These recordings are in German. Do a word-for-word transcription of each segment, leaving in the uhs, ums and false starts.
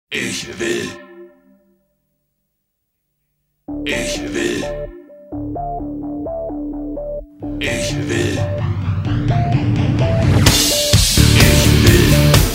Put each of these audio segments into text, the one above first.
Ich will. Ich will. Ich will. Ich will.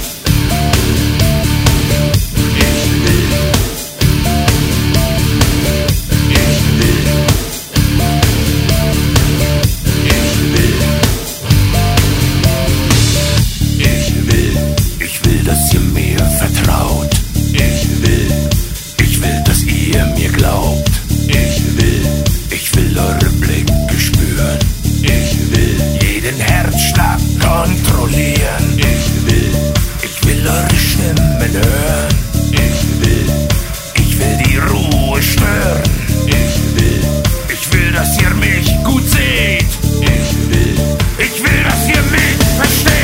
Dass ihr mir vertraut. Ich will, ich will, dass ihr mir glaubt. Ich will, ich will eure Blicke spüren. Ich will jeden Herzschlag kontrollieren. Ich will, ich will eure Stimmen hören. Ich will, ich will die Ruhe stören. Ich will, ich will, dass ihr mich gut seht. Ich will, ich will, dass ihr mich versteht.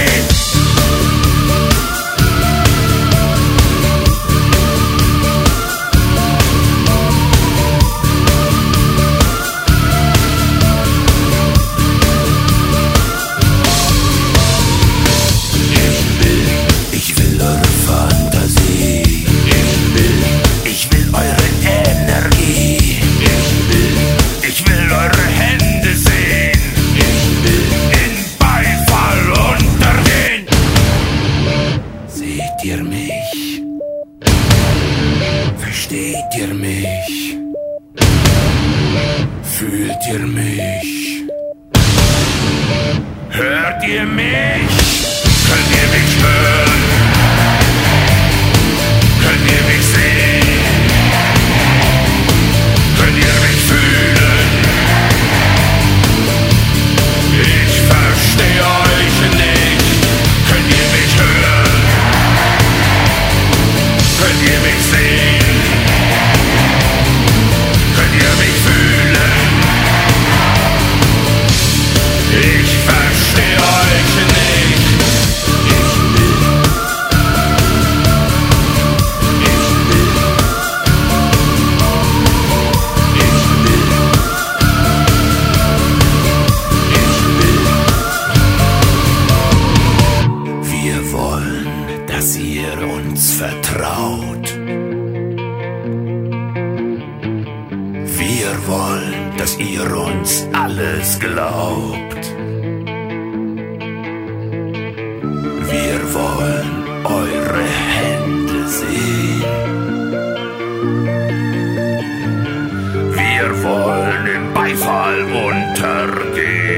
Ihr mich? Versteht ihr mich? Fühlt ihr mich? Hört ihr mich? Könnt ihr mich hören? Könnt ihr mich sehen? Könnt ihr mich fühlen? Ich verstehe euch nicht. Könnt ihr mich hören? Könnt ihr mich sehen? Könnt ihr mich fühlen? Ich verstehe euch nicht. Ich will. Ich will. Ich will. Ich will. Wir wollen, dass ihr uns vertraut. Wir wollen, dass ihr uns alles glaubt. Wir wollen eure Hände sehen. Wir wollen im Beifall untergehen.